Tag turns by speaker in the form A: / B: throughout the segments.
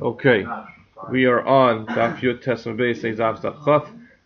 A: Okay, we are on Daf Yud Tesam Beis Zav Chaf.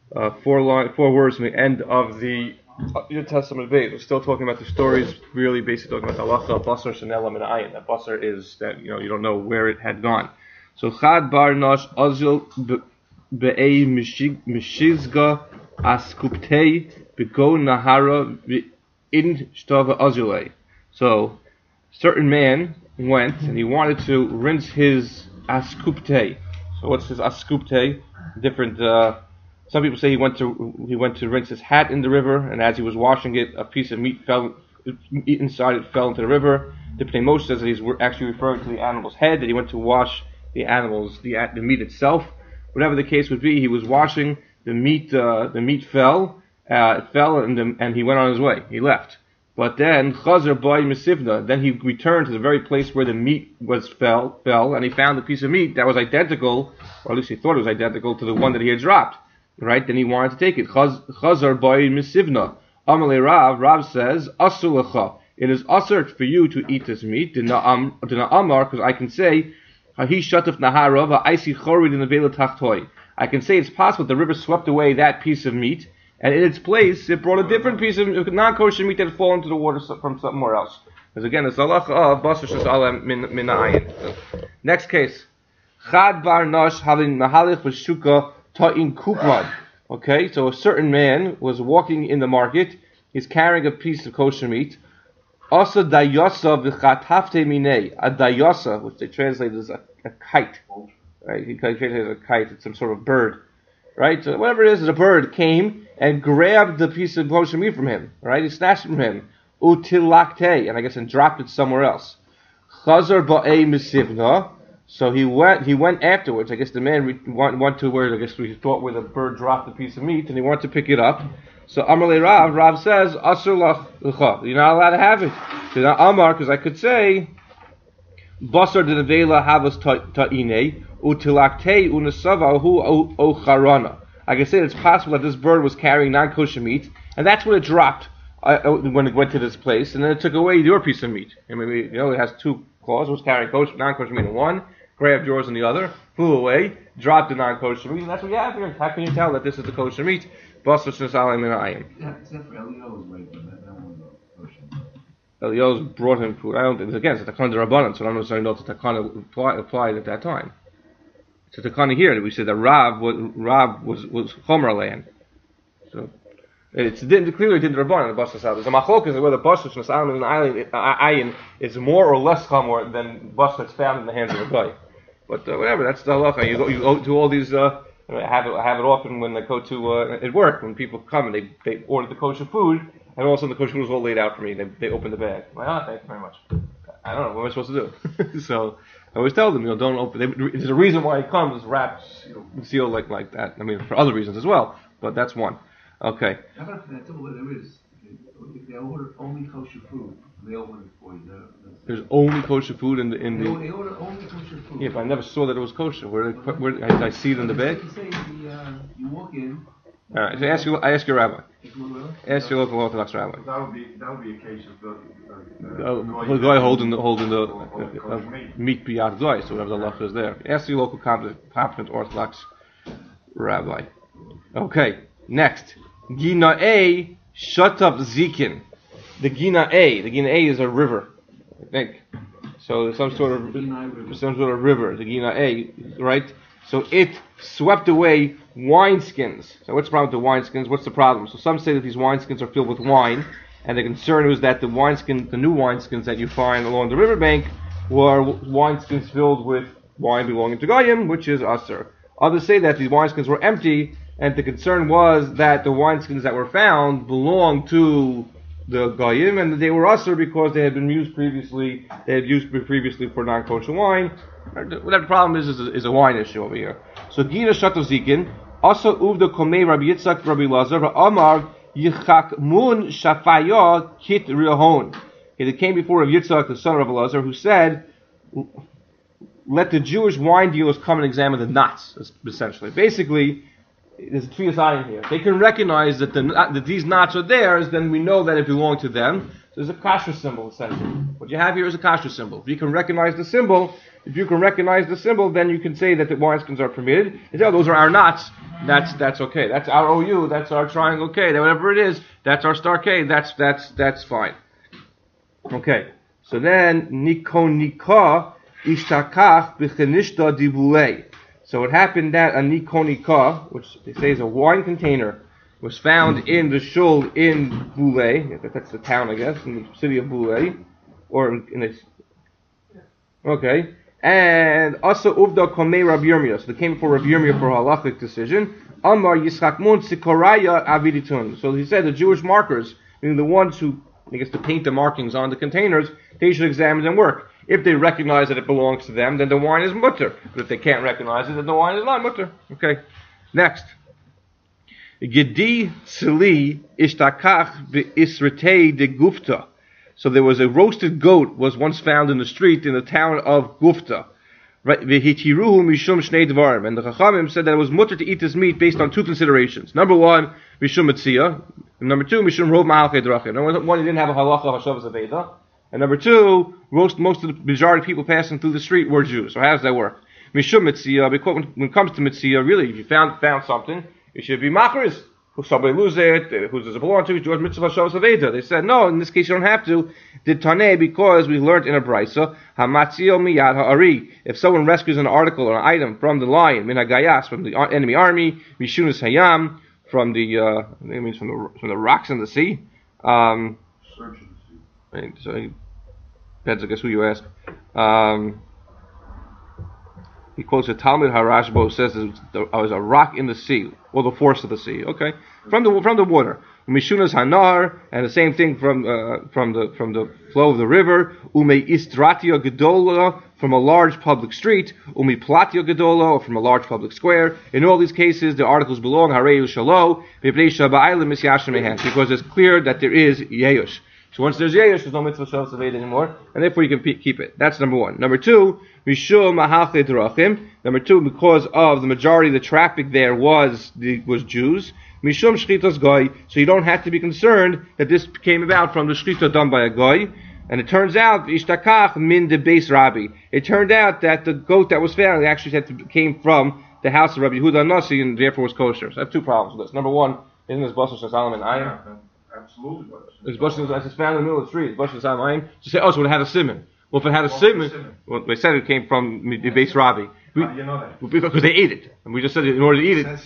A: Four words from the end of the Yud Tesam Beis. We're still talking about the stories, really basically talking about halacha, basar shenela min ayin. That basar is that you don't know where it had gone. So Chad bar nosh azil be'ei mishizga askuptei bego nahara in shtava azulei. So certain man went and he wanted to rinse his askupte. So what's his askupte? Different. Some people say he went to rinse his hat in the river, and as he was washing it, a piece of meat inside it fell into the river. The Pnei Moshe says that he's actually referring to the animal's head, that he went to wash the meat itself. Whatever the case would be, he was washing the meat. The meat fell. It fell, and he went on his way. He left. But then Chazer Boy Mesivna, then he returned to the very place where the meat fell, and he found a piece of meat that was identical, or at least he thought it was identical to the one that he had dropped. Right? Then he wanted to take it. Chazer Boy Mesivna. Amalei Rav says, Asulacha. It is asur for you to eat this meat. Dina Amar, because I can say, Hahi Shataf Nahara Va'isi Chorid in the Vela Tachtoi. I can say it's possible the river swept away that piece of meat, and in its place, it brought a different piece of non-kosher meat that had fallen into the water from somewhere else. Because again, it's halacha of basar shesala min ayin. Next case, Chad bar nosh having mahalich v'shuka ta'in kupran. Okay, so a certain man was walking in the market. He's carrying a piece of kosher meat. Asa dayasa v'chatafte minei. A dayasa, which they translate as a kite. Right? He translated as a kite. It's some sort of bird. Right? So whatever it is, the bird came and grabbed the piece of kosher meat from him. Right? He snatched it from him. Utilakte, and I guess and dropped it somewhere else. Chazar ba'ei misivna. So he went afterwards. I guess the man went to where, I guess we thought where the bird dropped the piece of meat, and he wanted to pick it up. So Amalei Rav says, Asur l'cha. You're not allowed to have it. So now Amar, because I could say, Basar de nevela havas ta'ine. Utilakte unasavahu o charana. I can say it's possible that this bird was carrying non-kosher meat, and that's when it dropped when it went to this place, and then it took away your piece of meat. I mean, it has two claws. It was carrying non-kosher meat in one, grabbed yours in the other, flew away, dropped the non-kosher meat, and that's what you have here. How can you tell that this is the kosher meat? Basar shesalim min ayin.
B: Yeah, except for Elio was right, but that one was kosher.
A: Elio's brought him food. I don't think, again, it's a takana d'rabbanan, so I don't necessarily know if the takana applied at that time. So the kind of here we said that Rav was Chomer land. So it's clearly didn't Rabban in the Basar Sal. There's a machlok is whether Basar Shnasalim in the ayin is more or less Chomer than Basar that's found in the hands of a guy. But whatever, that's the halacha. You go to all these. I have it often when they go to at work when people come and they order the kosher food, and all of a sudden the kosher food is all laid out for me. They open the bag. I'm like, thanks very much. I don't know what am I supposed to do. So I always tell them, don't open. There's a reason why it comes wrapped, sealed like that. I mean, for other reasons as well, but that's one. Okay.
B: How about that's all there is? If they order only kosher food, they open it for you.
A: There's only kosher food in the.
B: They order only kosher food.
A: Yeah, but I never saw that it was kosher. Where did I see it in the bag?
B: You walk in.
A: All right. So I ask your rabbi. Ask your local Orthodox rabbi.
C: That would be a case of
A: the guy holding the meat biyad guy, so whatever the halacha is there. Ask your local competent Orthodox rabbi. Okay, next. Gina A Shatav Zikin. The Gina A is a river, I think. So some sort of river. The Gina A, right? So it swept away wineskins. So what's the problem with the wineskins? What's the problem? So some say that these wineskins are filled with wine, and the concern was that the new wineskins that you find along the riverbank were wineskins filled with wine belonging to Goyim, which is asur. Others say that these wineskins were empty, and the concern was that the wineskins that were found belonged to the Goyim, and they were asur because they had been used previously. They had used previously for non-kosher wine. Whatever the problem is a wine issue over here. So Gina Shatav Zikin, also Uvda Komei Rabbi Yitzchak Rabbi Lazar, Amar Yichak Mun Shafaya Kit Rihon. It came before Rabbi Yitzchak, the son of Rabbi Lazar, who said, let the Jewish wine dealers come and examine the knots, essentially. Basically, there's a tefillas ayin here. They can recognize that these knots are theirs, then we know that it belonged to them. So it's a kashrus symbol, essentially. What you have here is a kashrus symbol. If you can recognize the symbol, then you can say that the wineskins are permitted. You say, oh, those are our knots. That's okay. That's our OU. That's our triangle K. Whatever it is, that's our star K. That's fine. Okay. So then nikonika ishtakach b'chenishta dibulei. So it happened that a nikonika, which they say is a wine container, was found in the shul in Boulay. That's the town, I guess, in the city of Boulay, or in the. Okay. And also Uvda Komei Rabbi Yirmiyah. So they came before Rabbi Yirmiyah for a halachic decision. Amar Yitzchak Mun Sikoraya Aviditun. So he said the Jewish markers, meaning the ones who, I guess, to paint the markings on the containers, they should examine and work. If they recognize that it belongs to them, then the wine is mutter. But if they can't recognize it, then the wine is not mutter. Okay. Next. Gedi Sili Ishtakach Be'isretei de Gufta. So there was a roasted goat was once found in the street in the town of Gufta. Right, V'hitiruhu mishum shnei dvarim, and the Chachamim said that it was mutter to eat this meat based on two considerations. Number one, mishum metzia, and number two, mishum rov ma'alchei drachim. Number one, he didn't have a halacha hashavas aveda, and number two, most of the majority of people passing through the street were Jews. So how does that work? Mishum metzia, because when it comes to metzia, really, if you found something, it should be machris. Who somebody lose it? Who does it belong to? George Mitzvah Shavas Aveda. They said no. In this case, you don't have to. Did Taneh, because we learned in a brisa hamatzio miyad ha'ari. If someone rescues an article or an item from the lion, min hagayas, from the enemy army, mishunas hayam, from the from the rocks in the sea.
C: Search in the sea.
A: So depends, I guess, who you ask. He quotes a Talmud Harashbo, says there was a rock in the sea, or the force of the sea. Okay, from the water. Mishunas Hanar, and the same thing from the flow of the river. Ume Istratia Gedola, from a large public street. Ume Platia Gedola, or from a large public square. In all these cases, the articles belong Hareu Shalo, because it's clear that there is Yeush. So once there's Yerush, there's no mitzvah Shavas Aveda anymore, and therefore you can keep it. That's number one. Number two, Mishum Mahalchei Drachim. Number two, because of the majority of the traffic there was Jews. Mishum Shchitas Goy. So you don't have to be concerned that this came about from the Shchita done by a Goy. And it turns out, Ishtakach min de Beis Rabbi. It turned out that the goat that was found actually came from the house of Rabbi Yehuda Nasi, and therefore was kosher. So I have two problems with this. Number one, isn't this Basar Shasalam and Ayim?
C: Absolutely.
A: It's found in the middle of the street. It's Basar Shasalam Ayim. To say, oh, so it had a simon. Well, if it had a simon, well, they said it came from the Beis Rabbi.
C: You know that.
A: Because they ate it. And we just said in order to eat it.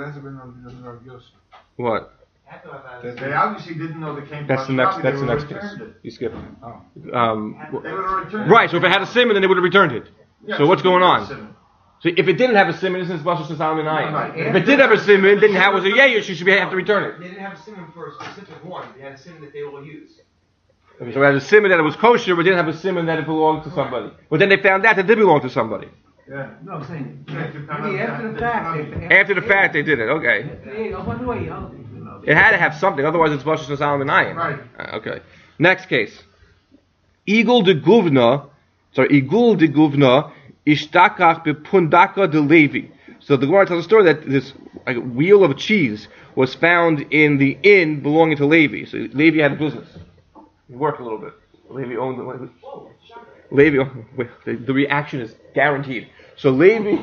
A: What?
C: They obviously didn't know they came
A: That's
C: from
A: the next.
C: Rabbi,
A: That's the
C: they
A: next
C: would've
A: case.
C: returned it.
A: You skip.
C: They would have returned
A: Right. So if it had a simon, then they would have returned it.
C: Yeah,
A: So what's going on?
C: simon.
A: So if it didn't have a simon, this is Basar Shasalam and Ayim.
C: Right.
A: If it did have a simon, didn't have was a yesh, you should have to return it.
D: They didn't have a simon for a specific one. They had a simon that they will use.
A: Okay, so we had a simon that it was kosher, but didn't have a simon that it belonged to somebody. But then they found out that it did belong to somebody.
C: Yeah.
B: No, I'm saying,
C: After
B: the fact.
A: After the fact, they did it. Okay. It had to have something, otherwise it's Basar Shasalam and Ayim.
C: Right.
A: Okay. Next case. Igul de Guvna Ishtakach bepundaka de Levi. So the Gemara tells a story that this wheel of cheese was found in the inn belonging to Levi. So Levi had a business. He worked a little bit. Levi owned the. The reaction is guaranteed. So Levi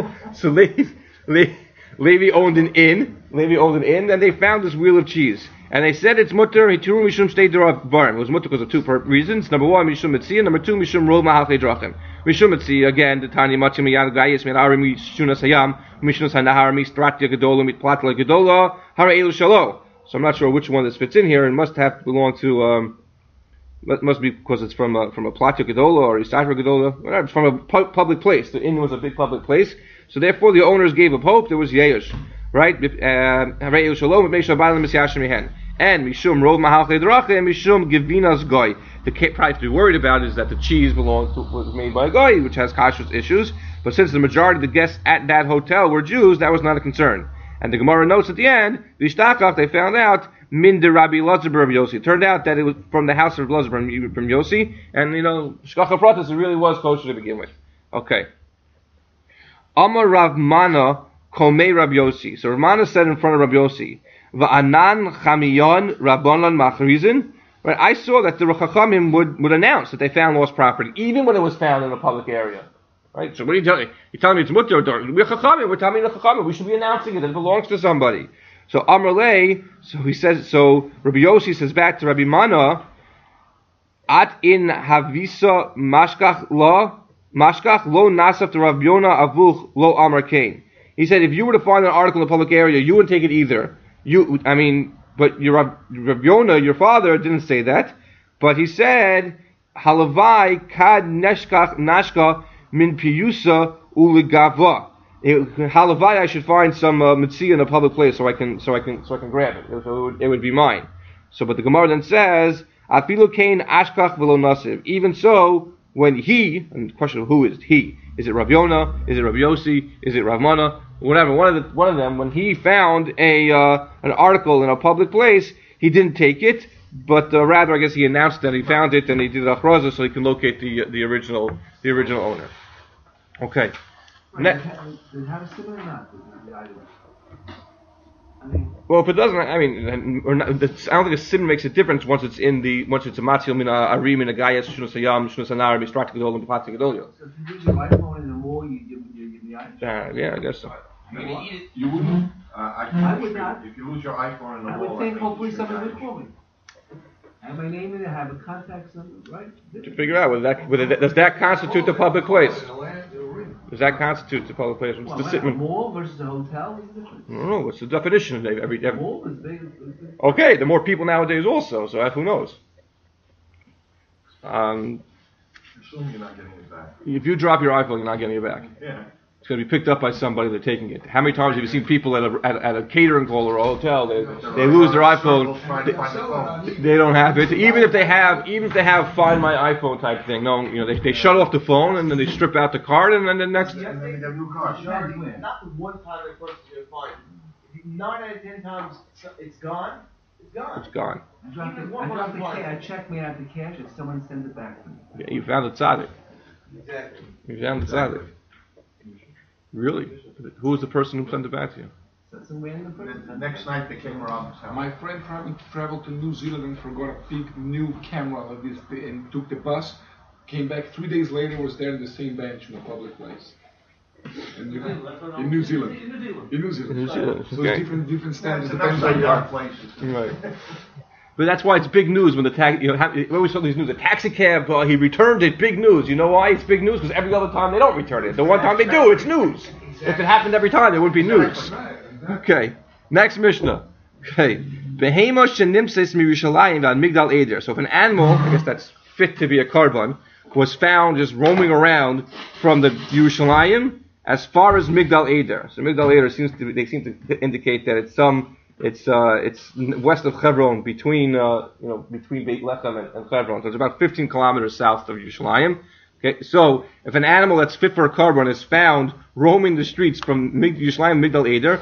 A: owned an inn. And they found this wheel of cheese. And they said it's mutter, hitiru mishum shtei dvarim. It was mutter because of two reasons. Number one, mishum metzia. Number two, mishum rov ma'alchei drachim. Mishum metzia, again, the Tanya matzim miyad gayis min arim mishunas hayam, mishunas hanahar mistratia gedola mitplatla gedola hara elu shalo. So I'm not sure which one this fits in here, and must have to belong to, must be because it's from a platya gedola or isafra gedola, whatever. It's from a public place. The inn was a big public place. So therefore the owners gave up hope, there was Yehush. Right? Hara elu shalo, mitmeisha bailam misyashim mihen. And mishum rov mahalchei drachim, mishum gevinas goy. The price to be worried about is that the cheese was made by a goy, which has kashrus issues. But since the majority of the guests at that hotel were Jews, that was not a concern. And the Gemara notes at the end, v'ishtakach, they found out min de Rabbi Elazar Rabbi Yossi. It turned out that it was from the house of Elazar from Yossi, and shkacha pratis, it really was kosher to begin with. Okay. Amar Rav Mana komei Rabbi Yossi. So Rav Mana said in front of Rabbi Yossi, Va'anan chamiyon rabbanon machrizin. Right? I saw that the Chachamim would announce that they found lost property, even when it was found in a public area. Right? So what are you telling me? You're telling me it's mutter or dar? We're Chachamim. We're telling me the Chachamim. We should be announcing it. It belongs to somebody. So Amrlei, so he says, so Rabbi Yossi says back to Rabbi Mana, At in Havisa Mashkach lo nasaf to Rabbi Yona avuch lo Amar Kain. He said, if you were to find an article in the public area, you wouldn't take it either. But your Rabbi Yona, your father, didn't say that. But he said, Halavai kad nashka min piyusa uligava. Halavai, I should find some mitzvah in a public place so I can grab it. So it would be mine. So, but the Gemara then says, Afilu kain ashkach v'lo nasiv. Even so, when he, and the question of who is he? Is it Rav Yona? Is it Rav Yossi? Is it Rav Mana? Whatever. One of them. When he found an article in a public place, he didn't take it, but rather, I guess he announced that he found it and he did a achraza so he can locate the original owner. Okay.
B: Right, does it have a similar or not? The item?
A: Well, if it doesn't, I don't think a sim makes a difference once it's a matzil min arim in a gayas shunus hayam shunus hanar b'strak gedol and b'plat gedol.
B: So if you use your iPhone in the mall, you give the item?
A: Yeah, I guess so.
C: You wouldn't.
B: I would not.
C: If you lose your iPhone in the
B: I
C: mall,
B: would think hopefully somebody would call me. I have my name in it, I have a contact number, right?
A: To figure out whether does that constitute the public place? Does that constitute the public place?
B: Well, a mall versus a hotel is different.
A: I don't know. What's the definition of every?
B: Mall is big.
A: Okay, the more people nowadays also. So who knows?
C: Assume you're not getting it back.
A: If you drop your iPhone, you're not getting it back.
C: Yeah.
A: It's going to be picked up by somebody. They're taking it. How many times have you seen people at a catering call or a hotel? They lose their iPhone. They don't have it. Even if they have Find My iPhone type thing. No, they shut off the phone and then they strip out the card and then the next.
C: And then they get a new car.
D: Not the one time that person is fine. 9 out of 10 times it's gone. It's gone.
A: It's gone.
B: I dropped the cash. I checked me out the cash and someone sent it back to me.
A: Yeah, you found the tzaddik.
D: Exactly.
A: You found the tzaddik. Really? Who was the person who sent it back to you?
B: Some random person.
C: The next night they came around his house.
E: My friend traveled to New Zealand and forgot a big new camera like this and took the bus. Came back 3 days later, was there in the same bench in a public place. In New Zealand. In New Zealand. So
A: Okay.
E: it's different standards.
C: It's
E: Depends where you are.
C: places.
A: Right. But that's why it's big news when we always saw these news. A taxi cab, he returned it. Big news. You know why it's big news? Because every other time they don't return it. The one time they do, it's news. If it happened every time, it wouldn't be news. Okay. Next Mishnah. Okay. Behema shenimses mirushalayim van migdal eder. So if an animal, I guess that's fit to be a korban, was found just roaming around from the Yerushalayim as far as Migdal Eder. So Migdal Eder seem to indicate that it's west of Hebron, between Beit Lechem and Hebron. So it's about 15 kilometers south of Yerushalayim. Okay, so if an animal that's fit for a korban is found roaming the streets from Yerushalayim Migdal Eder,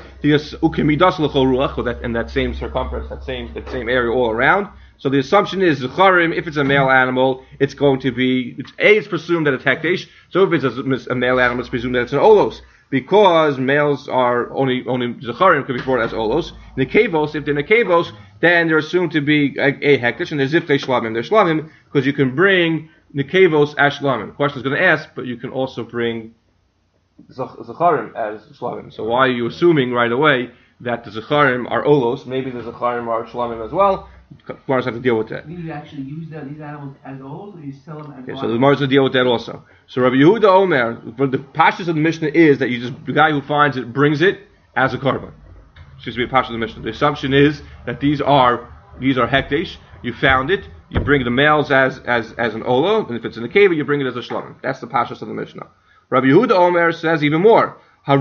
A: in that same circumference, that same area all around. So the assumption is Zecharim, if it's a male animal, it's going to be, it's presumed that it's Hekdesh. So if it's a male animal, it's presumed that it's an Olos. Because males are only Zecharim could be brought as Olos. Nekevos, if they're Nekevos, then they're assumed to be a Hekdesh, and there's if they Shlamim. They're Shlamim, because you can bring Nekevos as Shlamim. The question is going to ask, but you can also bring Zecharim as Shlamim. So why are you assuming right away that the Zecharim are Olos? Maybe the Zecharim are Shlamim as well. Gemara's have to deal with that.
B: Do you actually use these animals as old, or you sell them as
A: okay, so the Gemara's have to deal with that also. So Rabbi Yehuda Omer, for the pashtus of the Mishnah is that the guy who finds it brings it as a korban. It's just to be a pashtus of the Mishnah. The assumption is that these are hekdesh. You found it, you bring the males as an ola, and if it's in the cave, you bring it as a shlamim. That's the pashtus of the Mishnah. Rabbi Yehuda Omer says even more.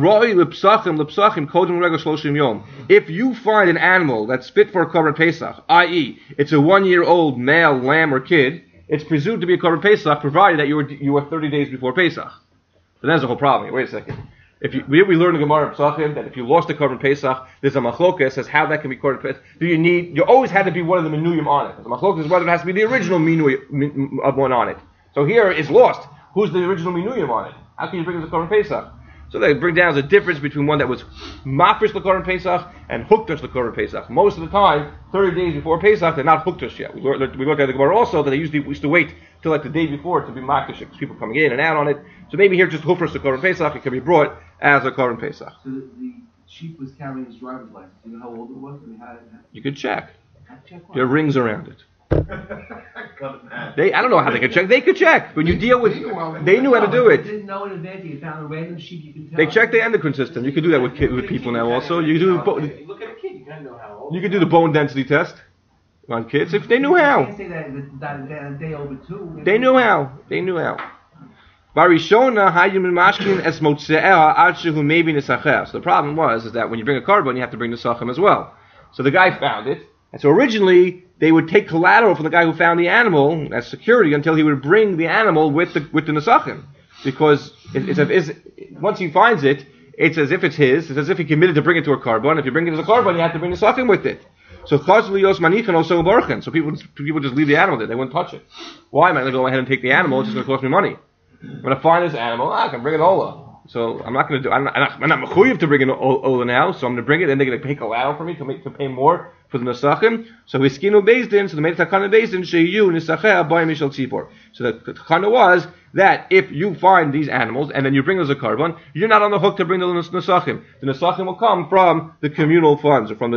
A: If you find an animal that's fit for a korban pesach, i.e., it's a 1-year-old male lamb or kid, it's presumed to be a korban pesach, provided that you were 30 days before pesach. So that's the whole problem here. Wait a second. We learned in Gemara Pesachim that if you lost a korban pesach, there's a machlokas says how that can be korban pesach. You always had to be one of the minuyim on it. The machlokas is whether it has to be the original minuyim of one on it. So here it's lost. Who's the original minuyim on it? How can you bring it as a korban pesach? So they bring down the difference between one that was mafresh l'korban Pesach and huktash l'korban Pesach. Most of the time, 30 days before Pesach, they're not huktash yet. We look at the Gemara also that they used to wait till like the day before to be mafresh because people coming in and out on it. So maybe here just huktash l'korban Pesach, it can be brought as a korban Pesach.
B: So the sheep was carrying his driver's license. Do you know how old it was? I mean, how
A: You could check.
B: check what?
A: There are rings around it.
C: Cut it in half.
A: I don't know how they could check. They could check. When you deal with, they knew how to do
B: If
A: it.
B: you didn't know in advance, you found a random sheep, you can tell.
A: They check the endocrine system. You can do that with people now also. You do
D: Look at a kid, you gotta know how old.
A: you can do the bone density test on kids if they knew
B: You
A: how.
B: can't say that a day over two.
A: They knew how. They knew how. Barishona hayim mashkin es motze'ah ad shehu mevi nesacher. So the problem is that when you bring a carbon, you have to bring the sachem as well. So the guy found it, and so originally they would take collateral from the guy who found the animal as security until he would bring the animal with the nesachim, because once he finds it, it's as if it's his. It's as if he committed to bring it to a carbon. If you bring it as a carbon, you have to bring the nesachim with it. So chazlios manichan also barchen. So people just leave the animal there. They wouldn't touch it. Why am I going to go ahead and take the animal? It's just going to cost me money. I'm going to find this animal. I can bring it Ola. So I'm not going to do. I'm not mechuyev to bring an Ola now. So I'm going to bring it. Then they're going to pay collateral for me to pay more for the nesachim. So hiskinu bezdin. So the made takana bezdin sheyu nesacher by mishal tzipor. So the takana was that if you find these animals and then you bring them as a carbon, you're not on the hook to bring the nesachim. The nesachim will come from the communal funds or from the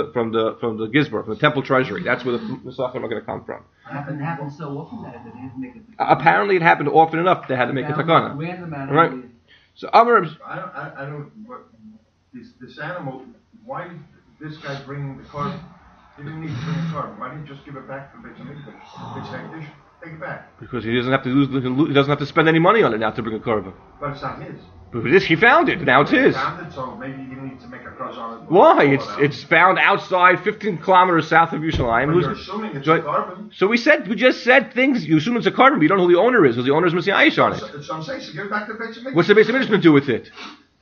A: gizbar, from the temple treasury. That's where the nesachim are going to come from.
B: It happened so often that they had to make it.
A: Apparently, it happened often enough they had to make a takana.
B: Random animal.
A: Right. So Amar,
C: I don't. But this animal. Why did this guy bring the card? He didn't need to bring a card. Why didn't he just give it back to the Beit Hamikdash? Take it back.
A: because he doesn't have to he doesn't have to spend any money on it now to bring a korban.
C: But it's not his.
A: But this, he found it. Now it's his.
C: He found it, so maybe he didn't need to make a cross on it.
A: Why? It's found outside, 15 kilometers south of Yerushalayim.
C: But you're assuming it's a carbon.
A: So we just said things. You assume it's a carbon, but you don't know who the owner is. Because the owner is missing Aish on it.
C: So I'm saying, so give it back to the Beit Hamikdash.
A: What's the Beit Hamikdash going to do with it?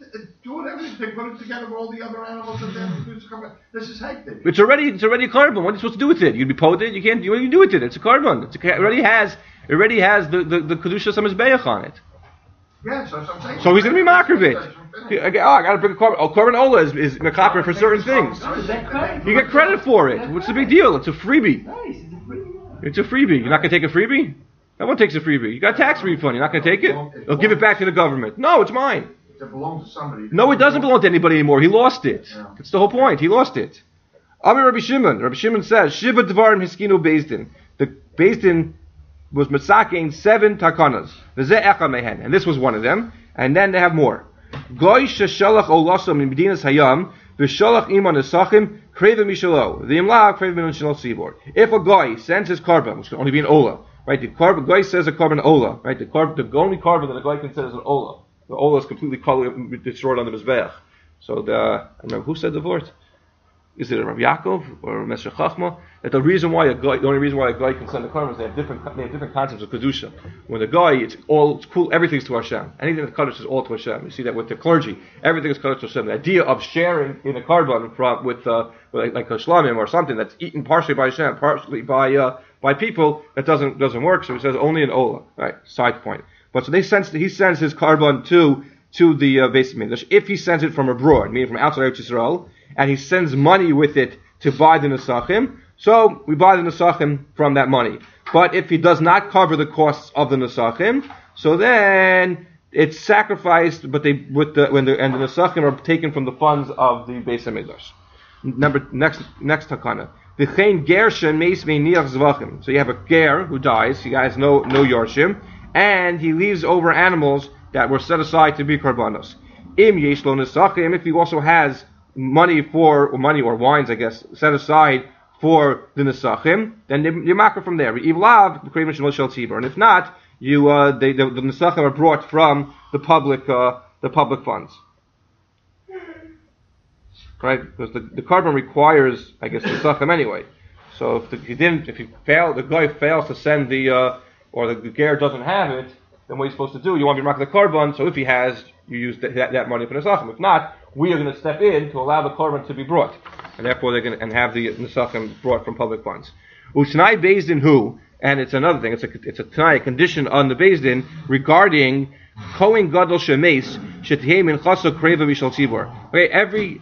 C: Do whatever they put it together with all the other animals and then produce a carbon. This is hectic.
A: It's already a carbon. What are you supposed to do with it? You'd be poted. You can't. What do you do with it? It's a carbon. It already has the kedusha samizbeach on it.
C: Yeah, so I'm saying.
A: So he's going to be makravit. I got to bring a carbon. Oh, carbon ola is mekaper for certain things. You get credit for it. What's the big deal? It's a freebie. It's a freebie. You're not going to take a freebie? No one takes a freebie. You got a tax refund. You're not going to take it? They'll give it back to the government. No, it's mine.
C: It belongs to somebody.
A: No, it doesn't belong to anybody anymore. He lost it.
C: Yeah.
A: That's the whole point. He lost it. Amir Rabbi Shimon. Rabbi Shimon says, Shiva Dvarim Hiskinu Bezdin. The Bezdin was mitzakein 7 takanas. V'zeh echa mehen. And this was one of them. And then they have more. Goy sheshalach olasam in Medinas Hayam. V'shalach iman esachim. Kreva mishalo. The imla kreva min shalal sibor. If a guy sends his carbon, which can only be an ola, right? The guy says a carbon ola, right? The only carbon that a guy can say is an ola. The ola is completely destroyed on the mizbeach. So I remember who said the word. Is it Rabbi Yaakov or Mesher Chachma? That the only reason why a guy can send a carbon is they have different concepts of kedusha. When the guy, it's cool, everything's to Hashem. Anything that kaddish is all to Hashem. You see that with the clergy, everything is kaddish to Hashem. The idea of sharing in a carbon with like a shlamim or something that's eaten partially by Hashem, partially by people, that doesn't work. So he says only an ola. Right? Side point. But so he sends his carbon to the Beis Hamikdash. If he sends it from abroad, meaning from outside Eretz Yisrael, and he sends money with it to buy the nesachim, so we buy the nesachim from that money. But if he does not cover the costs of the nesachim, so then it's sacrificed. But the nesachim are taken from the funds of the Beis Hamikdash. Next takana. V'chein gershen meis ve'niach zvachim. So you have a ger who dies. He has no yorshim, and he leaves over animals that were set aside to be karbanos. Im yesh lo nesachim. If he also has money or wines, I guess, set aside for the nesachim, then you makar from there. And if not, the nesachim are brought from the public funds. Right? Because the carbon requires, I guess, nesachim anyway. So if the guy fails to send or the ger doesn't have it, then what are you supposed to do? You want to be marking the carbon, so if he has, you use that money for nesachim. If not, we are going to step in to allow the carbon to be brought, and therefore they're going to have the nesachim brought from public funds. And it's another thing. It's a condition on the Beis Din regarding Kohen Gadol Shemeis Shetihei Minchaso Kreva Mishal Tzibor. Okay, every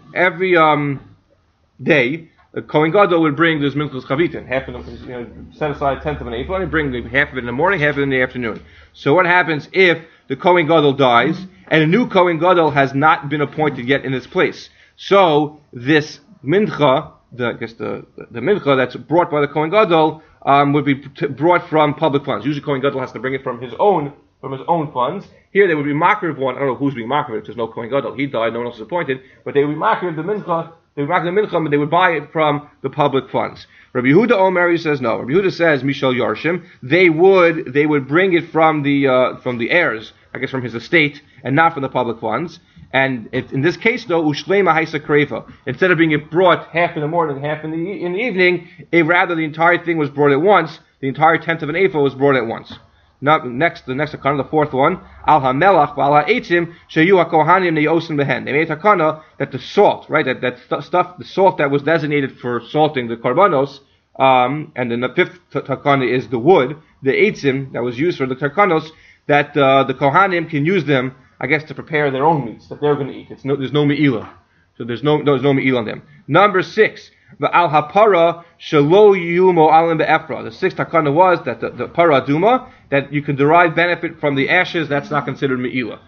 A: day, the Kohen Gadol would bring this Minchas Chavitin, half of them, set aside 1/10 of an eighth one, and bring half of it in the morning, half of it in the afternoon. So what happens if the Kohen Gadol dies, and a new Kohen Gadol has not been appointed yet in his place? So this mincha, the mincha that's brought by the Kohen Gadol, would be brought from public funds. Usually Kohen Gadol has to bring it from his own funds. Here they would be makriv of one. I don't know who's being makriv. There's no Kohen Gadol. He died. No one else is appointed. But they would be makriv the mincha. They would makriv the mincha, but they would buy it from the public funds. Rabbi Yehuda Omer says no. Rabbi Yehuda says Mishal Yarshim. They would bring it from the heirs, I guess from his estate, and not from the public funds. And in this case, though, Ushlema Haisa Kreva. Instead of being brought half in the morning, half in the evening, rather the entire thing was brought at once. The entire 1/10 of an ephah was brought at once. Now, the next hakana, the fourth one, Al HaMelach V'Al HaEitzim Sheyu HaKohanim Ne'yosim Behen. They made hakana that the salt, right, that stuff, the salt that was designated for salting the karbanos, and then the fifth hakana is the wood, the eitzim that was used for the karbanos, that the Kohanim can use them, I guess, to prepare their own meats that they're going to eat. There's no me'ilah. So there's no me'ilah on them. Number 6, the al hapara shelo yumo alim be'efra. The sixth hakana was that the para duma, that you can derive benefit from the ashes, that's not considered me'ilah.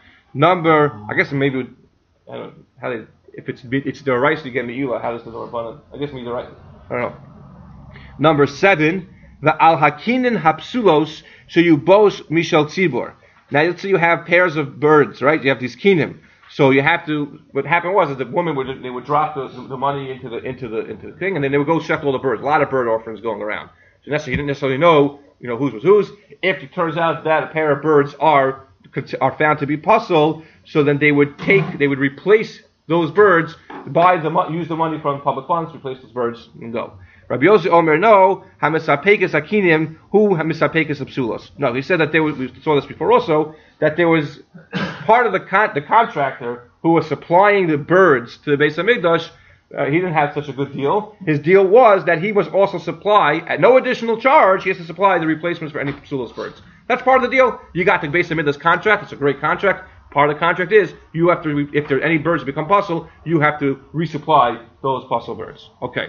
A: I guess maybe, I don't know, if it's the rice you get me'ilah, how does the Rabbanan, I guess maybe the rice, I don't know. Number 7, the al hakinin hapsulos sheyubos mishal tzibor. Now let's say you have pairs of birds, right? You have these kinim. So you have to. What happened was that the woman would drop the money into the thing, and then they would go shekel all the birds. A lot of bird offerings going around. So he didn't necessarily know whose was whose. If it turns out that a pair of birds are found to be puzzle, so then they would replace those birds, use the money from public funds, replace those birds, and go. Rabbi Yossi Omer, no, hamisapekes akinim, hu hamisapekes absulos. No, he said that we saw this before also, that there was part of the contractor who was supplying the birds to the Beis HaMikdash, he didn't have such a good deal. His deal was that he must also supply, at no additional charge, he has to supply the replacements for any absulos birds. That's part of the deal. You got the Beis HaMikdash contract, it's a great contract. Part of the contract is, you have to, if there are any birds that become puzzle, you have to resupply those puzzle birds. Okay.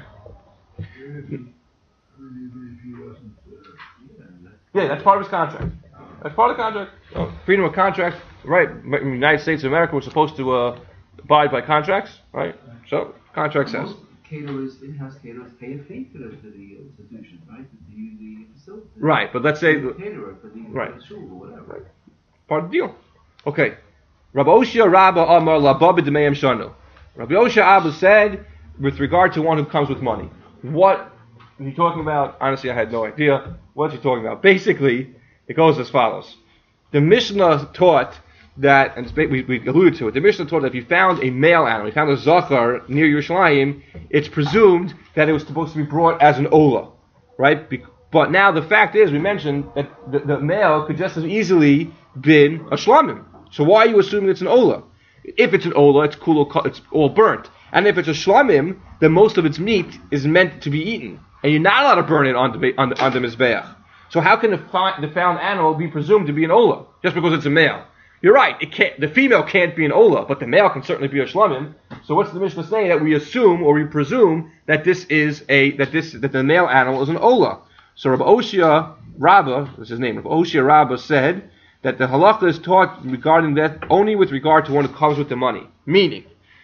A: Yeah, that's part of his contract. That's part of the contract. Freedom of contract, right? In the United States of America, we're supposed to abide by contracts, right? So, contract says.
B: In-house caterers pay a fee for the institution, right? To use the facility.
A: Right, but let's say
B: the caterer for the shul or whatever. Right.
A: Part of the deal. Okay. Rabbi Oshia Rabba Amar Lababi D'Meim Shanu. Rabbi Oshia Abba said, with regard to one who comes with money. What is he talking about? Honestly, I had no idea. What's he talking about? Basically, it goes as follows. The Mishnah taught that, and we alluded to it, the Mishnah taught that if you found a male animal, you found a zachar near Yerushalayim, it's presumed that it was supposed to be brought as an olah, right? But now the fact is, we mentioned that the male could just as easily been a shlamim. So why are you assuming it's an olah? If it's an olah, it's all burnt. And if it's a shlamim, then most of its meat is meant to be eaten. And you're not allowed to burn it on the mizbeach. So how can the found animal be presumed to be an olah, just because it's a male? You're right, the female can't be an olah, but the male can certainly be a shlamim. So what's the Mishnah saying? That we assume, or we presume, that that the male animal is an olah. So Rabbi Oshia Rabbah, that's his name, Rabbi Oshia Rabbah said that the halacha is taught regarding that only with regard to one who comes with the money. Meaning,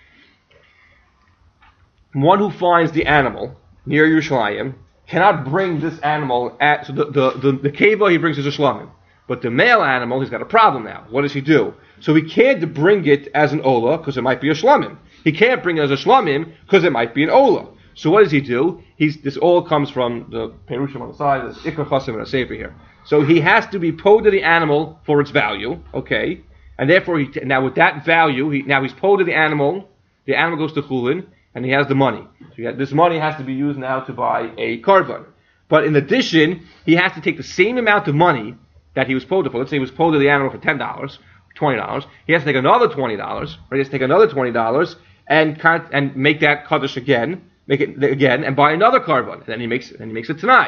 A: one who finds the animal near Yerushalayim cannot bring this animal so the keva he brings is a shlamim. But the male animal, he's got a problem now. What does he do? So he can't bring it as an olah because it might be a shlamim. He can't bring it as a shlamim because it might be an olah. So what does he do? This all comes from the Perushim on the side. There's Ikar Chasim and a Sefer here. So he has to be paid to the animal for its value, okay? And therefore, now with that value, he's paid to the animal goes to Chulin, and he has the money. So this money has to be used now to buy a korban. But in addition, he has to take the same amount of money that he was paid for. Let's say he was paid to the animal for $10, $20. He has to take another $20, right? He has to take another $20 and make that kaddish again, make it again, and buy another korban. And then he makes it tonight.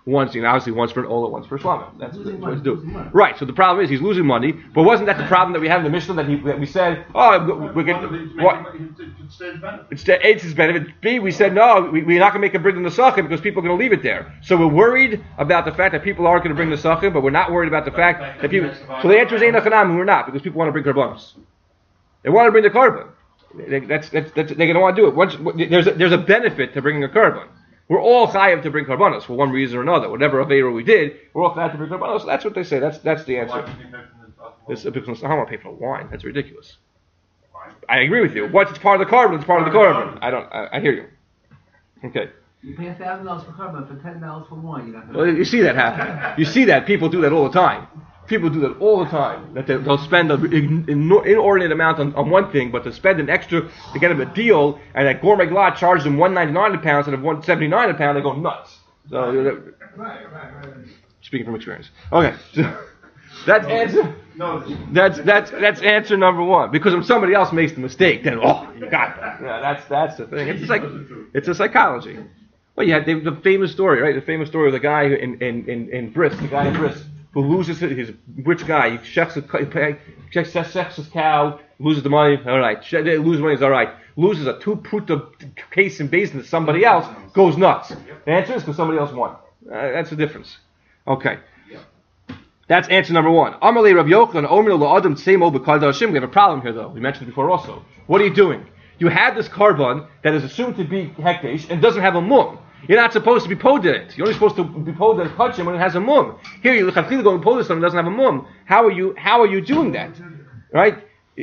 A: Once, obviously once for an Ola, once for Shlamim. That's what he's doing.
B: money.
A: Right, so the problem is he's losing money, but wasn't that the problem that we had in the Mishnah that we said, oh, we're going it's his benefit. B, we said, no, we're not going to make him bring the Nesachim because people are going to leave it there. So we're worried about the fact that people aren't going to bring the Nesachim, but we're not worried about the fact that people... So the answer is Ein Achanam, we're not, because people want to bring Karbanos. They want to bring the Karban. They're going to want to do it. There's a benefit to bringing a Karban. We're all chayav to bring Karbanos for one reason or another. Whatever Aveira we did, we're all chayav to bring Karbanos. So that's what they say. That's the answer. Because I don't want to pay for wine. That's ridiculous. I agree with you. Once it's part of the Karban, it's part of the Karban. I hear you. Okay.
B: You pay $1,000 for carbon for $10 for wine.
A: Well, you see that happen. You see that people do that all the time. People do that all the time. That they'll spend an inordinate amount on one thing, but to spend an extra to get them a deal, and that Gourmet Glatt charges them $1.99 a pound instead of $1.79 a pound, they go nuts. So,
E: Right.
A: speaking from experience. Okay, so that's answer. That's answer number one. Because if somebody else makes the mistake, then you got that. Yeah, that's the thing. It's a psychology. Well, you had the famous story, right? The famous story of the guy in Brisk, who loses his rich guy. He checks his cow, loses the money. All right, loses money is all right. Loses a 2 pruta case in basin to somebody else, goes nuts. The answer is because somebody else won. That's the difference. Okay. That's answer number one. Amalei Rav Yochanan Omer LaAdam Tzemo B'Kal Hashem. We have a problem here, though. We mentioned it before also. What are you doing? You have this carbon that is assumed to be hekdesh and doesn't have a mum. You're not supposed to be poded it. You're only supposed to be poded and touch him when it has a mum. Here you go and pode something that doesn't have a mum. How are you doing that? Right?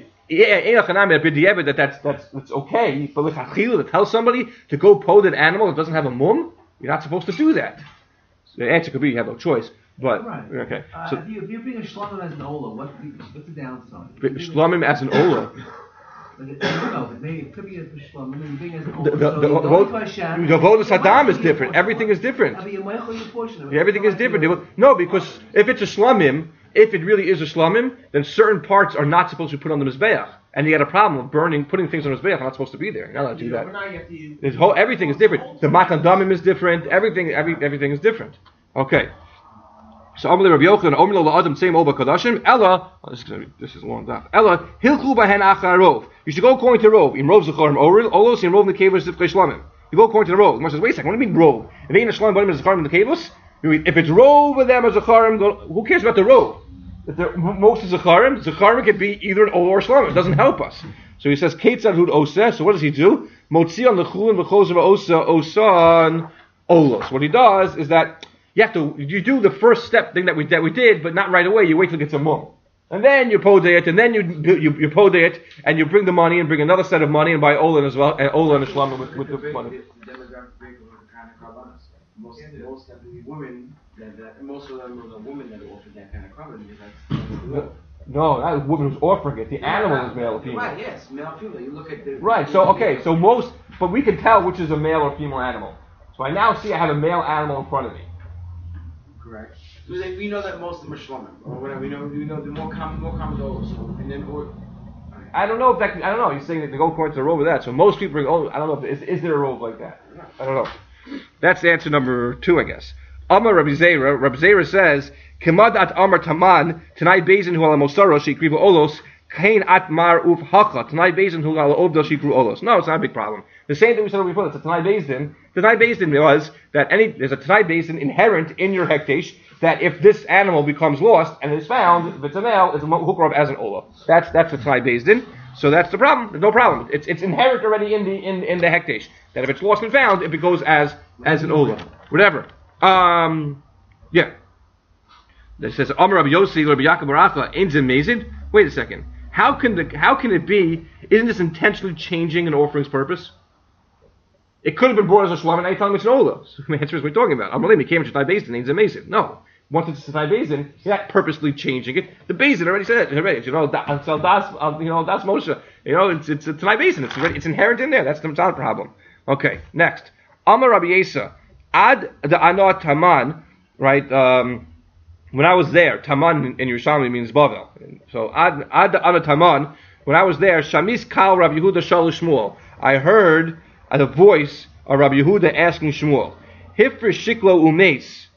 A: That's okay, but to tell somebody to go pode an animal that doesn't have a mum, you're not supposed to do that. So the answer could be you have no choice. But
B: right.
A: Okay. So
B: if you bring a shlamim as an ola, what's the downside?
A: Shlamim as an ola.
B: It could be a shlamim, and you bring it as an
A: The Vodas Hadam is different. Everything is different. Everything is different. No, because if it's a shlamim, if it really is a shlamim, then certain parts are not supposed to be put on the mizbeach, and you got a problem of putting things on the mizbeach. Are not supposed to be there. You're not allowed to do that. Everything is different. The matan damim is different. Everything is different. Okay. So Amalei Rav Yochanan Omer LaAdam Tzemo B'Kadashim Ella. This is a long daf. Ella Hilchu Bahen Achar Rov. You should go according to Rov. In Rov Zacharim Olos in Rov Nekevos Zivkei Shlamim. You go according to the Rov. The Gemara says, wait a second. What do you mean Rov? If ain't a Shlamim, but Zacharim and Nekevos. If it's Rov with them or Zacharim, who cares about the Rov? If they're most of Zacharim could be either an Ol or Shlamim. It doesn't help us. So he says Keitzad Hud Oseh. So what does he do? Motzion Lechulin V'Chozer Osan Olos. What he does is that you do the first step thing that we did, but not right away. You wait till it gets a mum, and then you podeh it, and then you podeh it, and you bring the money and bring another set of money and buy Olan as well, and Olan and Shlamim with the money.
D: Most of the women, most of them were the women that offered that kind of carbon.
A: No, not the woman who's offering it. The animal is male or female.
D: Right? Yes, male or female. You look at the
A: right. So but we can tell which is a male or female animal. So I now see I have a male animal in front of me.
D: Correct. So we know that most of them are shlamim, or whatever. We know the more common those. And then,
A: I don't know if that. I don't know. He's saying that they go according to the rove of that. So most people bring. I don't know. Is there a rove like that? I don't know. That's answer number 2, I guess. Amar Rabbi Zera. Rabbi Zera says, "Kemad at Amar Taman Tanai Bezin hu ala Mosaro shikrivu olos kain at Mar uf Hacha Tanai Bezin hu ala Obdal shikru olos." No, it's not a big problem. The same thing we said before. It's a Tanai Bezin. The Tanai Bezin was that there's a Tanai Bezin inherent in your hekdesh that if this animal becomes lost and is found, if it's a male, it's hukrov as an ola. That's the Tanai Bezin. So that's the problem. There's no problem. It's inherent already in the hekdesh that if it's lost and found, it goes as an ola. Whatever. Yeah. It says Amar Rabbi Yossi Rabbi Yaakov Baracha ain't amazing. Wait a second. How can it be? Isn't this intentionally changing an offering's purpose? It could have been brought as a shlam, and now you're telling me it's an ola. So the answer is what we're talking about. Amalei came to Tanai Bezin. Ain't amazing. No. Once it's a Tanai Bezin, you're not purposely changing it. The Bezin already said it. Already, das Moshe. It's a Tanai Bezin. It's inherent in there. That's not a problem. Okay. Next. Amar Rabbi Yesa. Ad the Anah Taman. Right. When I was there, Taman in Yerushalmi means Bavel. So Ad the Anah Taman. When I was there, Shamis Kal Rabbi Yehuda Shalosh Shmuel. I heard the voice of Rabbi Yehuda asking Shmuel, Hifrish Shiklo Umeis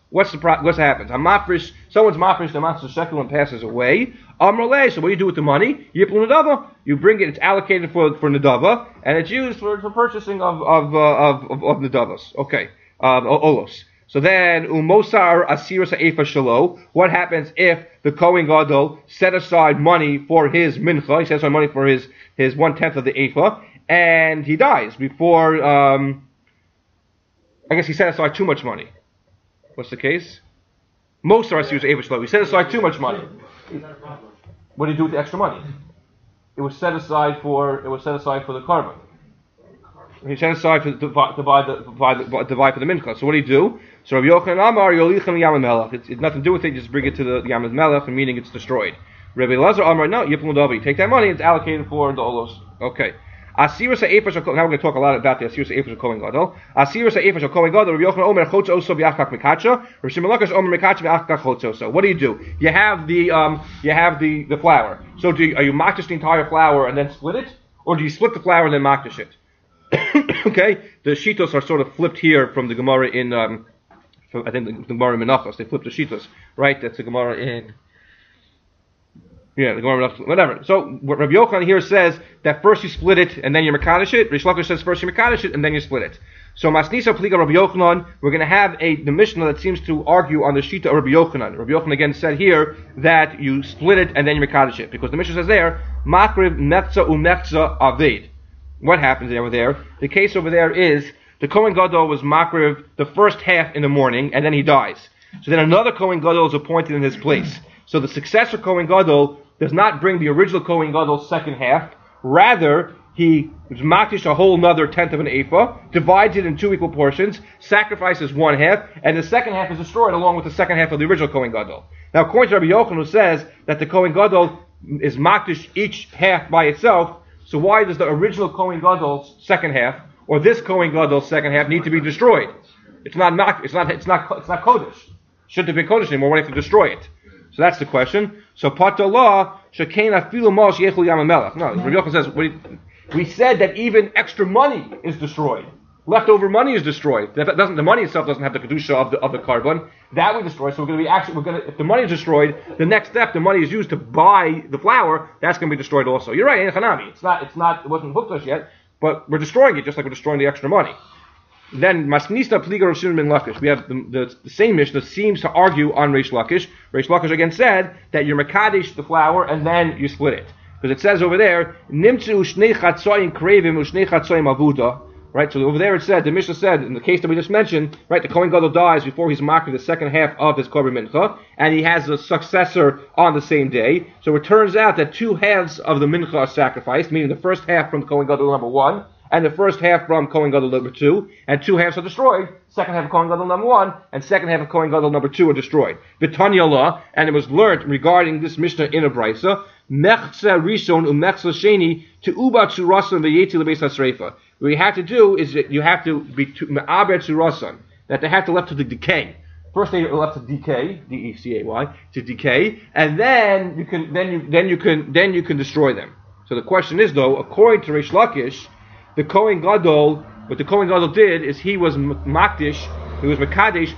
A: What's happens? Someone's mafresh the matzah shekel and passes away. Amruleh. So what do you do with the money? Yiplu nedava. You bring it. It's allocated for nedava, and it's used for purchasing of nedavas. Okay, olos. So then umosar asiras ha'efa shalo. What happens if the Kohen Gadol set aside money for his mincha? He set aside money for his 1/10 of the efa, and he dies before. I guess he set aside too much money. What's the case? Most of us use Eivish Lo. We set aside too much money. What do you do with the extra money? It was set aside for the carbon. He set aside to divide for the mincha. So what do you do? So Rabbi Yochanan Amar Yolichem Yam Melech. It's nothing to do with it. You just bring it to the Yam Melech, meaning it's destroyed. Rabbi Elazar Amar no Yipul Davi. Take that money. It's allocated for the olos. Okay. Asiras ha'efa shel. Now we're going to talk a lot about the asiras ha'efa shel Kohen Gadol. Asiras ha'efa shel Kohen Gadol. Rabbi Yochanan Omer chotz oso v'achkach mekacha. Rabbi Shimon Lakish Omer mekacha v'achkach chotz oso. What do? You have the flour. So are you makdish the entire flour and then split it, or do you split the flour and then makdish it? Okay, the shitos are sort of flipped here from the Gemara in. I think the Gemara in Menachos. They flipped the shitos, right? That's the Gemara in. Yeah, the Gemara, whatever. So what Rabbi Yochanan here says that first you split it and then you mekadesh it. Rish Lakish says first you mekadesh it and then you split it. So Masnisa Pliga Rabbi Yochanan, we're going to have the Mishnah that seems to argue on the Shita of Rabbi Yochanan. Rabbi Yochanan again said here that you split it and then you mekadesh it, because the Mishnah says there Makriv Mechza Umechza Aved. What happens over there? The case over there is the Kohen Gadol was Makriv the first half in the morning and then he dies. So then another Kohen Gadol is appointed in his place. So the successor Kohen Gadol does not bring the original Kohen Gadol's second half. Rather, he makdish a whole another 1/10 of an ephah, divides it in 2 equal portions, sacrifices 1/2, and the second half is destroyed along with the second half of the original Kohen Gadol. Now, according to Rabbi Yochanan, who says that the Kohen Gadol is makdish each half by itself, so why does the original Kohen Gadol's second half or this Kohen Gadol's second half need to be destroyed? It's not kodesh. Shouldn't have been kodesh anymore. Why do you have to destroy it? So that's the question. So Patalah Shekena Filu Mal Sheichel Yam Melech. No, Rabbi Yochanan says we said that even extra money is destroyed. Leftover money is destroyed. The money itself doesn't have the kedusha of the carbon. That we destroy. So if the money is destroyed, the next step, the money is used to buy the flour. That's going to be destroyed also. You're right, Hanami. It wasn't hooked us yet, but we're destroying it just like we're destroying the extra money. Then Masnista Pliga Rav Shimon ben Lakish. We have the same Mishnah seems to argue on Reish Lakish. Reish Lakish again said that you mekadesh the flour and then you split it, because it says over there Nimtzu shnei chatzoyim krevim ushnei chatzoyim avuda. Right, so over there it said, the Mishnah said, in the case that we just mentioned, right, the Kohen Gadol dies before he's makriv the second half of his korban mincha, and he has a successor on the same day. So it turns out that 2 halves of the mincha are sacrificed, meaning the first half from Kohen Gadol number 1, and the first half from Kohen Gadol number 2, and 2 halves are destroyed. Second half of Kohen Gadol number 1, and second half of Kohen Gadol number 2 are destroyed. V'tanya Allah, and it was learnt regarding this Mishnah in a brisa, mechza rishon umechza sheni to uba tzurasan v'yeti lebeis hasreifa. What you have to do is that you have to be me'aber tzurasan, that they have to left to the decay. First they left to decay, D-E-C-A-Y, to decay, and then you can destroy them. So the question is though, according to Reish Lakish, the Kohen Gadol, what the Kohen Gadol did is he was makdish, he was mekadesh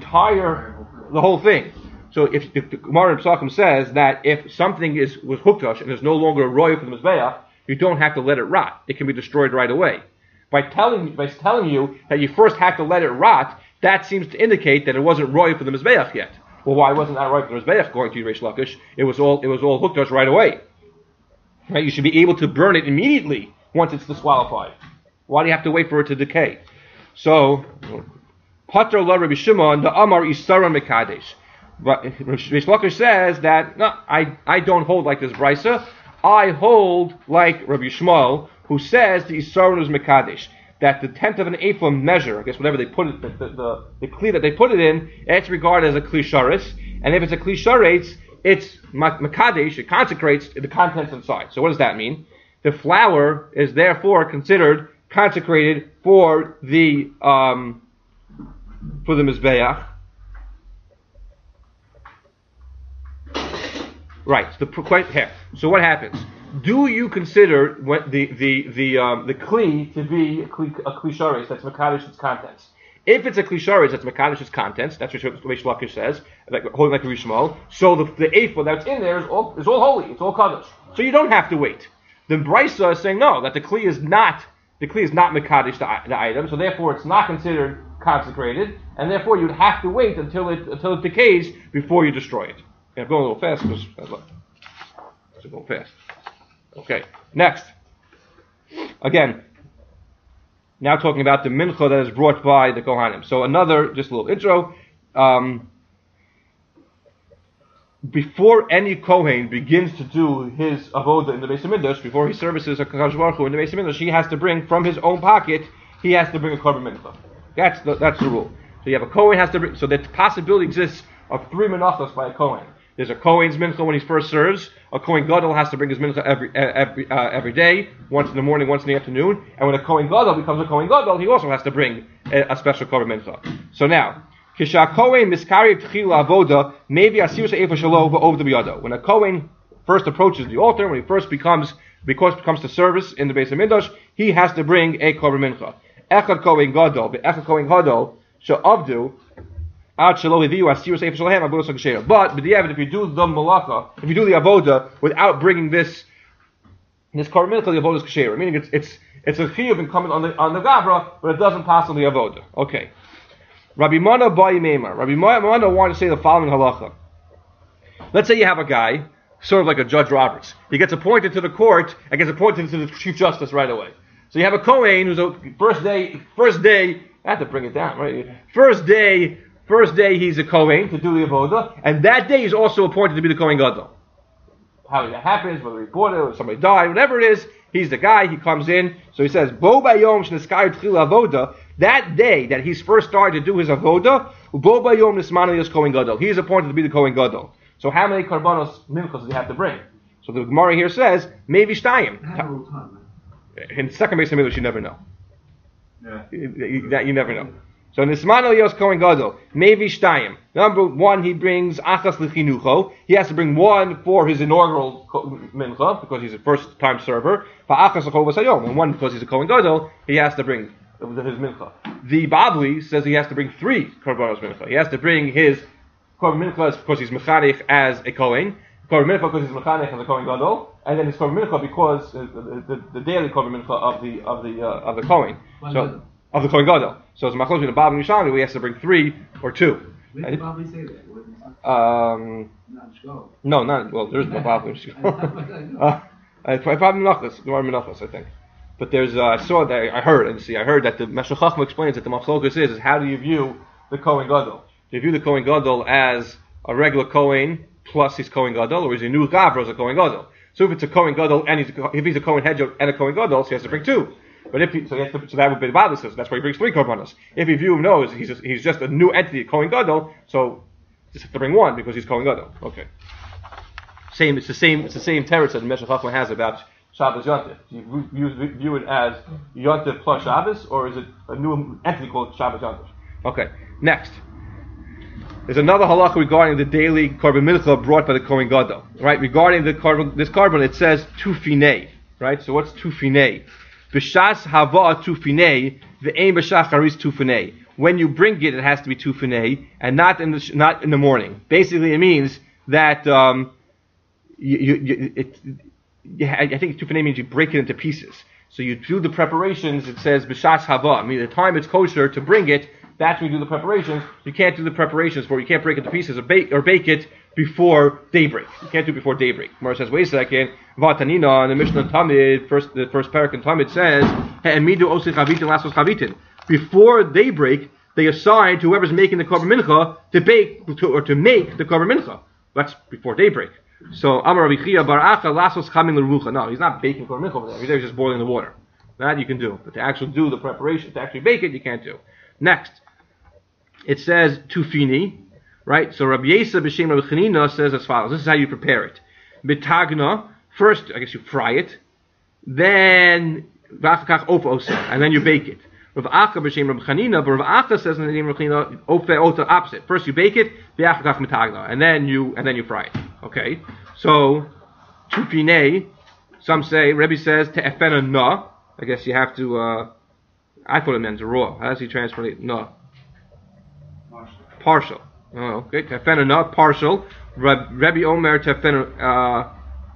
A: the whole thing. So if the Gemara in Psachim says that if something was hukdash and is no longer a royal for the mizbeach, you don't have to let it rot. It can be destroyed right away. By telling you that you first have to let it rot, that seems to indicate that it wasn't royal for the mizbeach yet. Well, why wasn't that royal for the mizbeach according to Reish Lakish? It was all hukdash right away. Right? You should be able to burn it immediately once it's disqualified. Why do you have to wait for it to decay? So, Pater la Rabbi Shimon, the Amar Isara Mekadesh. Reish Lakish says that, no, I don't hold like this brisa. I hold like Rabbi Shmuel, who says the Isara is Mekadesh. That the 1/10 of an ephah measure, I guess whatever they put it, the kli that they put it in, it's regarded as a kli sharetz. And if it's a kli sharetz, it's Mekadesh, it consecrates the contents inside. So what does that mean? The flour is therefore considered consecrated for the mizbeach. Right. So what happens? Do you consider the kli to be a kli sharetz that's mekadesh its contents? If it's a klisharis that's Makadish's contents, that's what Reish Lakish says, like holding like a Rishmal, so the ephod that's in there is all holy, it's all Kaddish. So you don't have to wait. The Brisa is saying no, that the kli is not Makadish the item, so therefore it's not considered consecrated, and therefore you'd have to wait until it decays before you destroy it. I'm going a little fast because it's going fast. Okay, next. Again, now talking about the mincha that is brought by the Kohanim. So another, just a little intro. Before any Kohen begins to do his avoda in the Beis HaMikdash, before he services a Kadosh Baruch Hu in the Beis HaMikdash, he has to bring from his own pocket. He has to bring a korban mincha. That's the rule. So you have a Kohen has to bring. So the possibility exists of 3 menachos by a Kohen. There's a Kohen's mincha when he first serves. A Kohen Gadol has to bring his mincha every day, once in the morning, once in the afternoon. And when a Kohen Gadol becomes a Kohen Gadol, he also has to bring a special korban mincha. So now, kisha Kohen miskari tchila avoda maybe asir se'efa shalo over the biyado. When a Kohen first approaches the altar, when he first becomes to service in the Beis HaMikdash, he has to bring a korban mincha. Echad Kohen Gadol, be'echad Kohen Gadol she'avdu. But if you do the malacha, if you do the avoda without bringing this korban mincha, the avoda is kasher. Meaning it's a chiyuv incumbent on the gavra, but it doesn't pass on the avoda. Okay. Rabbi Mana Bai Meimar. Rabbi Mana wanted to say the following halacha. Let's say you have a guy, sort of like a Judge Roberts. He gets appointed to the court and gets appointed to the Chief Justice right away. So you have a Kohen who's a first day. I have to bring it down, right? First day he's a Kohen to do the avoda, and that day he's also appointed to be the Kohen Gadol. How that happens, whether he bought it or somebody died, whatever it is, he's the guy, he comes in. So he says, Bo bayom sh'neskar tchil avoda, that day that he's first started to do his avoda, Bo bayom nismanu yos Kohen Gadol. He is appointed to be the Kohen Gadol. So how many karbanos minchas does he have to bring? So the Gemara here says, maybe shtayim. In the second Beis HaMikdash, you never know.
C: Yeah.
A: That you never know. So Nisman Yos Kohen Gadol, Mevi Shtayim. Number 1, he brings Achas L'chinucho. He has to bring 1 for his inaugural mincha, because he's a first-time server. Va'achas L'chovas Hayom. And 1 because he's a Kohen Gadol, he has to bring his mincha. The Babli says he has to bring 3 Korbanos mincha. He has to bring his Korban mincha because he's mechanech as a Kohen, Korban mincha because he's mechanech as a Kohen Gadol, and then his Korban mincha because the daily Korban mincha of the Kohen. So, of the Kohen Gadol. So it's machlokes with the Bab and Yishami, we have to bring 3 or 2.
B: Where did Bobby say that? Not Shko.
A: No, not, well, there's no Bab and Yishami. Probably Menachos, Gemara Menachos, I think. But there's, I heard that the Meshech Chochmah explains that the machlokes is how do you view the Kohen Gadol? Do you view the Kohen Gadol as a regular Kohen plus his Kohen Gadol, or is he a new Gavra as a Kohen Gadol? So if it's a Kohen Gadol and if he's a Kohen Hedger and a Kohen Gadol, so he has to bring 2. But so that would be the Bible says. That's why he brings 3 korbanos. If you view him knows he's just a new entity, Kohen Gadol, so just have to bring 1 because he's Kohen Gadol. Okay. It's the same teretz that Meshech Chochmah has about Shabbos Yontif. Do you view it as Yontif plus Shabbos, or is it a new entity called Shabbos Yontif? Okay. Next. There's another halacha regarding the daily korban mincha brought by the Kohen Gadol. Right? Regarding this korban, it says tufinei. Right? So what's tufinei? B'shas hava tufinei, ve'ein b'shacharis tufinei. When you bring it, it has to be tufinei, and not in the morning. Basically, it means that I think tufinei means you break it into pieces. So you do the preparations. It says b'shas hava. I mean, the time it's kosher to bring it, that's when you do the preparations. You can't do the preparations you can't break it into pieces or bake it before daybreak. You can't do it before daybreak. Gemara says, wait a second. Vatanina, in the Mishnah Tamid, the first parak in Tamid says, before daybreak, they assign to whoever's making the korban mincha to make the korban mincha. That's before daybreak. So Amar Rabbi Chia bar Acha lasos chamim l'rucha. No, he's not baking korban mincha over there. He's just boiling the water. That you can do, but to actually do the preparation, to actually bake it, you can't do. Next, it says tufini. Right? So Rabbi Yesa b'shem Rabbi Chanina says as follows. This is how you prepare it. Betagna, first, I guess you fry it. Then, v'achakach ofa osa, and then you bake it. Rav Acha b'shem Rabbi Chanina, but Rav Acha says in the name of Rabbi Chanina, ofa ota opposite. First you bake it, v'achakach metagna, and then you fry it. Okay? So, tufine, some say, Rebbe says, te'efena na, I guess you have to, I thought it meant raw. How does he translate na? partial. Oh, okay, tefena not partial. Rabbi Omer tefena.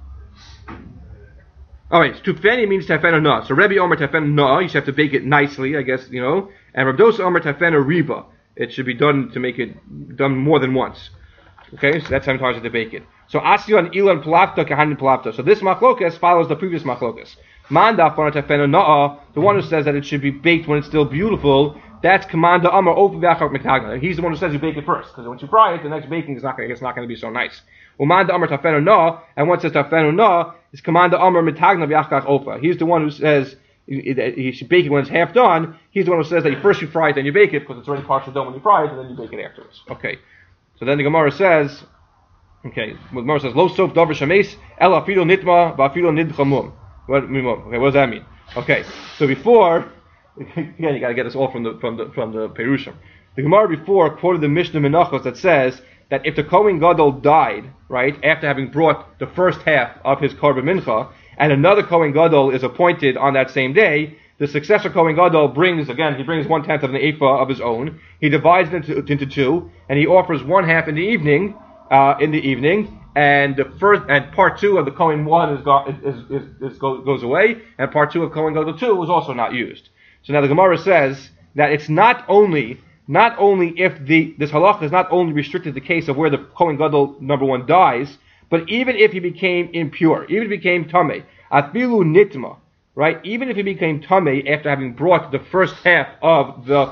A: Oh wait, tufeni means tefena na. So Rabbi Omer tefena na. You should have to bake it nicely, I guess, you know. And Rav Dosa Omer tefena riba. It should be done to make it done more than once. Okay, so that's how many times you have to bake it. So Asyon Ilan Plafta Kahanin Plafta. So this machlokas follows the previous machlokas. Manda for tefena na. The one who says that it should be baked when it's still beautiful. That's Commander Amar Open V'achar Mitagna. He's the one who says you bake it first, because once you fry it, the next baking is not going to be so nice. Umanda Amar Tafenu Na, and one says Tafenu Na is Commander Amar Mitagna V'achar Opa. He's the one who says you should bake it when it's half done. He's the one who says that first you fry it, then you bake it, because it's already partially done when you fry it, and then you bake it afterwards. Okay. So then the Gemara says, the Gemara says, Lo Sof Davar Shames El Afido Nitma V'Afido Nidchamum. Okay, what does that mean? Okay, so before. Again, you got to get this all from the Perushim. The Gemara before quoted the Mishnah Menachos that says that if the Kohen Gadol died, right, after having brought the first half of his Korban Mincha, and another Kohen Gadol is appointed on that same day, the successor Kohen Gadol brings 1/10 of an ephah of his own. He divides it into two, and he offers one half in the evening, and the first and part two of the Kohen one goes away, and part two of Kohen Gadol 2 is also not used. So now the Gemara says that it's not only if this halacha is not only restricted to the case of where the Kohen Gadol number one dies, but even if he became impure, even if he became tamei, afilu nitma, right? Even if he became tamei after having brought the first half of the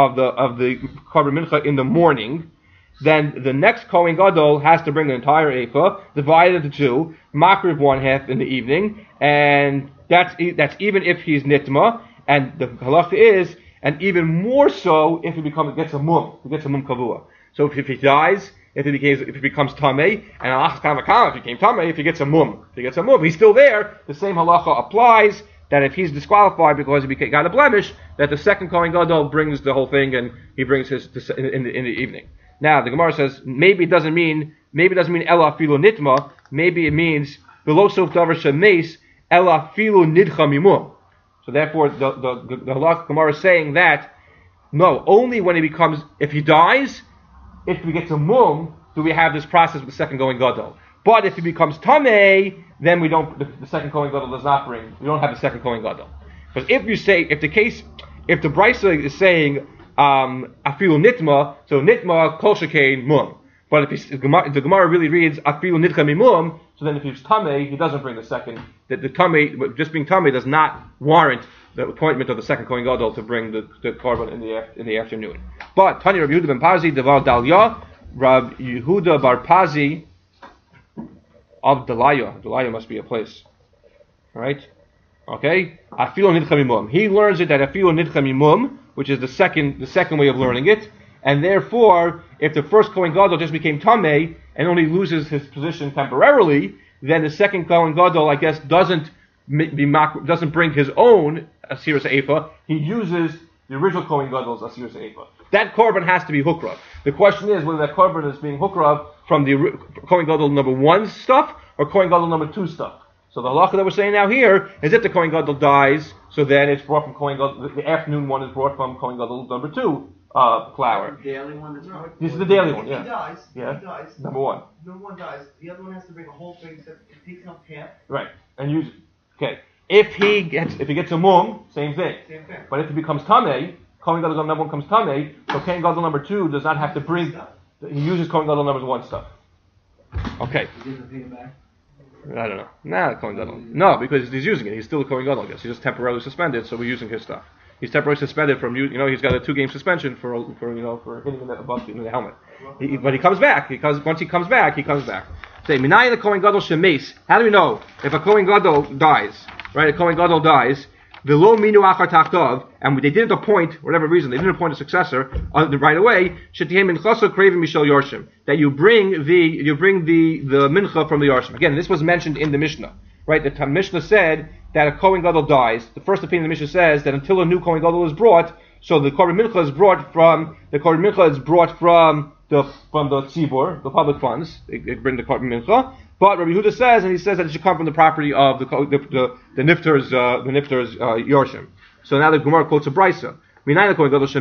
A: Korban Mincha in the morning, then the next Kohen Gadol has to bring the entire ephah, divided into two, makriv one half in the evening, and that's even if he's nitma. And the halacha is, and even more so if he gets a mum kavua. So if he dies, if he becomes tamei, and alachas kamakam, if he became tamei, if he gets a mum, he's still there. The same halacha applies that if he's disqualified because he got a blemish, that the second Kohen Gadol brings the whole thing and he brings his in the evening. Now the Gemara says maybe it doesn't mean ela filu nitma. Maybe it means below sof davar shemes ela filu nidcha mimum. So therefore, the halakha Gemara is saying that no, only when if he dies, if he gets a mum, do we have this process with the second Kohen Gadol. But if he becomes tamei, then we don't. The second Kohen Gadol does not bring. We don't have the second Kohen Gadol. Because if the Brisa is saying afilu nitma, so nitma kol shekain mum. But if the Gemara really reads afilu nitcha mimum, so then if he's tamei, he doesn't bring the second. The tamei, just being tamei, does not warrant the appointment of the second Kohen Gadol to bring the korban in the afternoon. But Tanya Rabbi Yehuda ben Pazi devar Dalya, Rabbi Yehuda bar Pazi of Dalaya must be a place, all right? Okay, afilu nitcha mimum. He learns it at afilu nitcha mimum, which is the second way of learning it. And therefore, if the first Kohen Gadol just became tamei and only loses his position temporarily, then the second Kohen Gadol, I guess, doesn't bring his own asiras ephah. He uses the original Kohen Gadol's asiras ephah. That korban has to be hukrav. The question is whether that korban is being hukrav from the Kohen Gadol number 1's stuff or Kohen Gadol number 2's stuff. So the halacha that we're saying now here is if the Kohen Gadol dies, so then it's brought from Kohen Gadol. The afternoon one is brought from Kohen Gadol number 2. Flour.
D: The daily one is
A: This is the daily one,
D: yeah.
A: He dies. Number one
D: dies. The other one has to bring a whole thing, except it takes up half.
A: Right. And use it. Okay. If he gets a mum, same thing. But if he becomes tamei, Kohen Gadol number 1 becomes tamei, so Kohen Gadol number 2 does not have to bring. He uses Kohen Gadol number 1 stuff. Okay.
D: He doesn't pay him back.
A: I don't know. Kohen Gadol. No, because he's using it. He's still a Kohen Gadol, I guess. He's just temporarily suspended, so we're using his stuff. He's temporarily suspended from he's got a 2-game suspension for hitting the helmet. But he comes back. Once he comes back, he comes back. Say, Minai the Kohen Gadol shemes. How do we know if a Kohen Gadol dies? Right, a Kohen Gadol dies. V'lo minu achar tachtov, and they didn't appoint, whatever reason, they didn't appoint a successor right away. Shetiem minchaso kravim mishal yorshim. That you bring the mincha from the yorshim. Again, this was mentioned in the Mishnah. Right, the Mishnah said that a Kohen Gadol dies. The first opinion of the Mishnah says that until a new Kohen Gadol is brought, so the Korban Mincha is brought from the tzibur, the public funds. They bring the Korban Mincha. But Rabbi Yehuda says, and he says that it should come from the property of the nifter's yorshim. So now the Gemara quotes a brisa. Talmud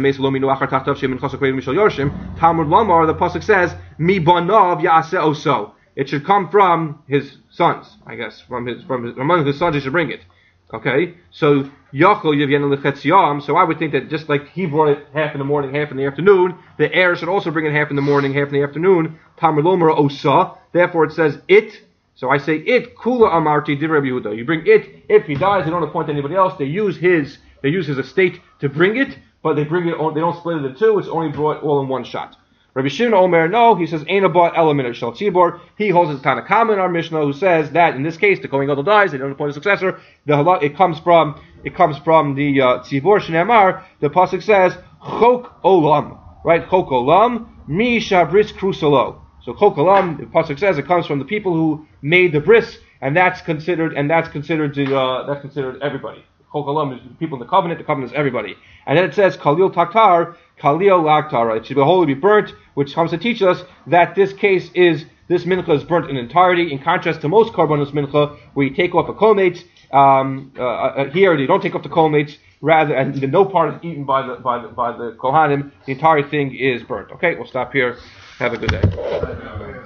A: Lamar, the pasuk says, Mi banav ya'aseh oso. It should come from his sons, I guess, from among his sons he should bring it. Okay, so Yachol Yevyen Lechetziam. So I would think that just like he brought it half in the morning, half in the afternoon, the heir should also bring it half in the morning, half in the afternoon. Talmud Lamar osa. Therefore, it says it. So I say it. Kula amarti divrei Rabbi Yehuda. You bring it. If he dies, they don't appoint anybody else. They use his estate to bring it, but they bring it. They don't split it in two. It's only brought all in one shot. Rabbi Shimon Omer, no, he says Ein abat element of shel tzibor. He holds it's Tanna Kama in our Mishnah, who says that in this case the Kohen Gadol dies, they don't appoint a successor. It comes from the tzibor Shneimar. The pasuk says Chok Olam, right? Chok Olam mi shabris krusalo. So Chok Olam, the pasuk says it comes from the people who made the bris, and that's considered everybody. Chok Olam is the people in the covenant is everybody. And then it says Kalil Taktar, Kalil Lagtar. It should be wholly be burnt, which comes to teach us that this mincha is burnt in entirety, in contrast to most karbanos mincha, where you take off a colmates. Here they don't take off the colmates, rather, and no part is eaten by the kohanim. The entire thing is burnt. Okay, we'll stop here. Have a good day.